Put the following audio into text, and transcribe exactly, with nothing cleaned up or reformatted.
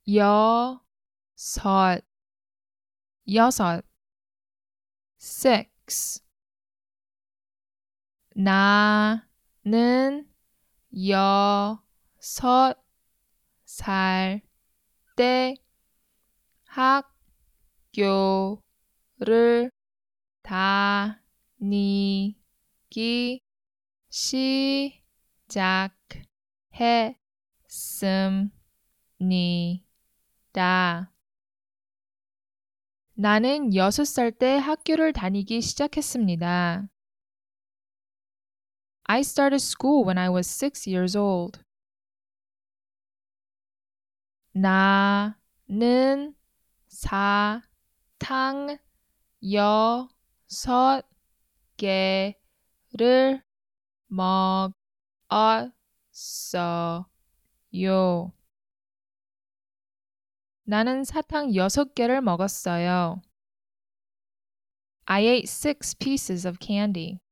여섯, 여섯. six. 나는 여섯 살 때 학교를 다니기 시작했습니다. 나는 여섯 살 때 학교를 다니기 시작했습니다. I started school when I was six years old. 나는 사탕 여섯 개를 먹었어요. 나는 사탕 여섯 개를 먹었어요. I ate six pieces of candy.